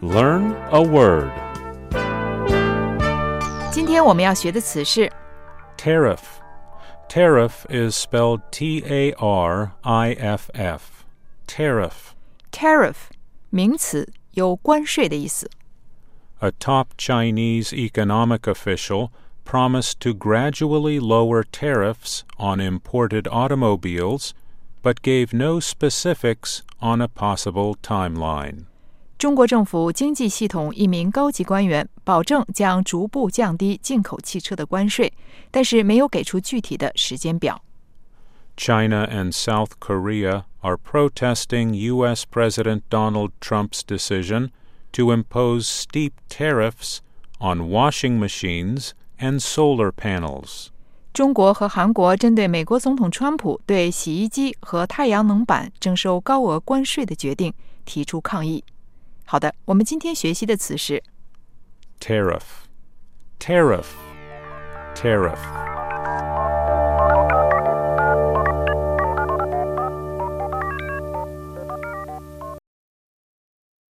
Learn a word. 今天我们要学的词是 Tariff. Tariff is spelled T-A-R-I-F-F. Tariff. tariff 名词，有关税的意思。 A top Chinese economic official promised to gradually lower tariffs on imported automobiles, but gave no specifics on a possible timeline. 中国政府经济系统一名高级官员保证将逐步降低进口汽车的关税，但是没有给出具体的时间表。 China and South Korea are protesting U.S. President Donald Trump's decision to impose steep tariffs on washing machines and solar panels. 中国和韩国针对美国总统川普对洗衣机和太阳能板征收高额关税的决定提出抗议。好的，我们今天学习的词是 Tariff. Tariff. Tariff.